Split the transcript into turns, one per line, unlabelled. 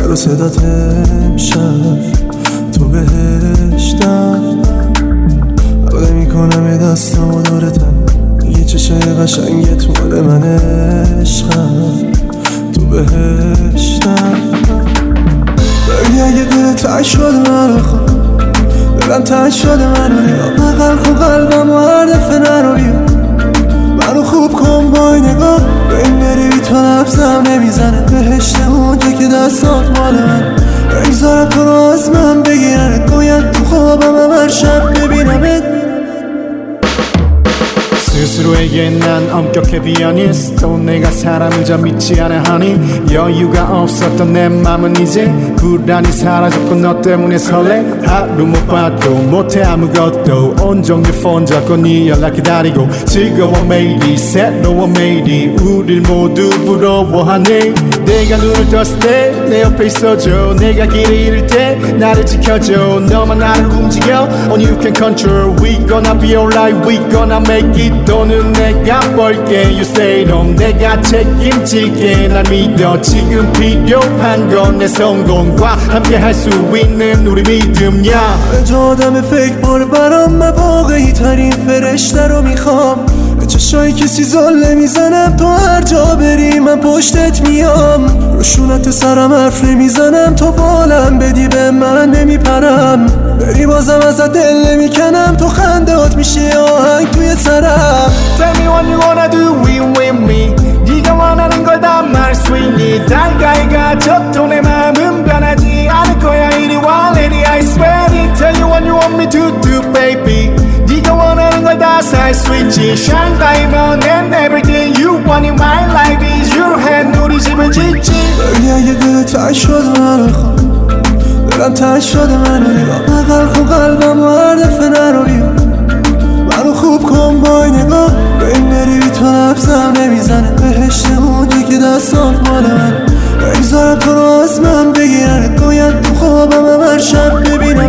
سر و صدات امشب تو بهشتم، حلقه میکنم یه دستم و دورتم، یه چشای قشنگت مال من عشقم، تو بهشتم. ببین اگه دل تنگ شده منو خواه، دلم تنگ شده منو نگاه، بغل کن قلبم و هر دفعه نرو بیا، منو خوب کن با این نگاه. به این بری بی تو لبزم نمیزنه، بهشت اونجا که دستات مال من، بگذارم تو رو از من بگیرنت، باید تو خوابم هر شب ببینمت.
스스로에게 난 엄격해 비어니스트 내가 사람이자 믿지 않아 하니 여유가 없었던 내 맘은 이제 불안이 사라졌고 너 때문에 설레 하루 못 봐도 못해 아무것도 온종일 폰 잡고 네 연락 기다리고 즐거워 매일이 새로워 매일이 우릴 모두 부러워하네. 내가 눈을 떴을 때 내 옆에 있어줘, 내가 길을 잃을 때 나를 지켜줘, 너만 나를 움직여 Only you can control. We gonna be alright, we gonna make it. 돈은 내가 벌게 You say no, 내가 책임질게. 날 믿어 지금 필요한 건 내 성공과 함께 할 수 있는 우리 믿음이야.
جو آدم فکر بار برام، من واقعی ترین فرشته رو میخوام، به چشای کسی زل نمیزنم، تو هر جا بری من پشتت میام، روشونت سرم حرف نمیزنم، تو بالم بدی به من نمیپرم، بری بازم ازت دل نمیکنم، تو خندهات میشه آهنگ توی سرم.
Tell me what you wanna do with me. 네가 원하는 걸 다 말할 수 있니. 달가이 가져도 내 마음은 변하지 않을 거야. 이리 와 lady I swear it. Tell you what you want me to do baby. 네가 원하는 걸 다 살 수 있지. Shine diamond and everything you want in my life is your hand. 우리 집을 짓지.
ببین اگه دل تنگ شده منو خواه، دلم تنگ شده منو نگاه، بغل کن قلبم و هر دفعه نرو بیا، منو خوب کن با این نگاه. به این بری بی تو لبزم نمیزنه، بهشت اونجا که دستات مال من، بگذارم تو رو از من بگیرنت، باید تو خوابم هر شب ببینم